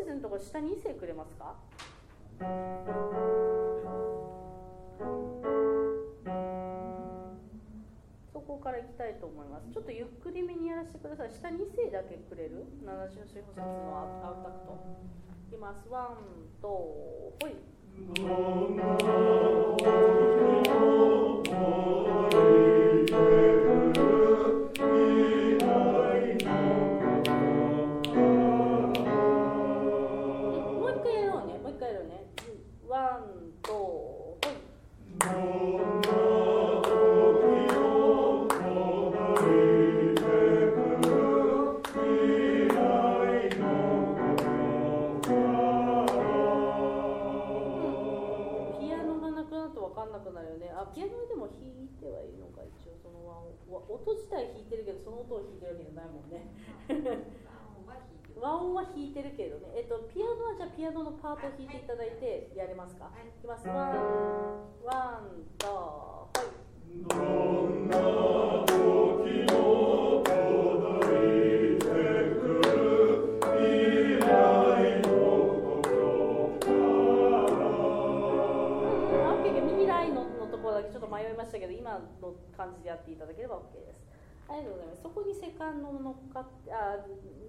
節のところ下に2声くれますか？そこからいきたいと思います。ちょっとゆっくりめにやらせてください。下2声だけくれる？7小節のアウタクトいきます。ワン、ツー、ほい。ピアノでも弾いてはいるのか、一応その音自体弾いてるけどその音を弾いてるわけじゃないもんね。和音は弾いてるけどね。ピアノはじゃあピアノのパートを弾いていただいてやれますか？いきます。ワン、ツー、ほい。どんな時も届いてくる未来のちょっと迷いましたけど、今の感じでやっていただければ OK です。ありがとうございます。そこにセカンドの乗っかって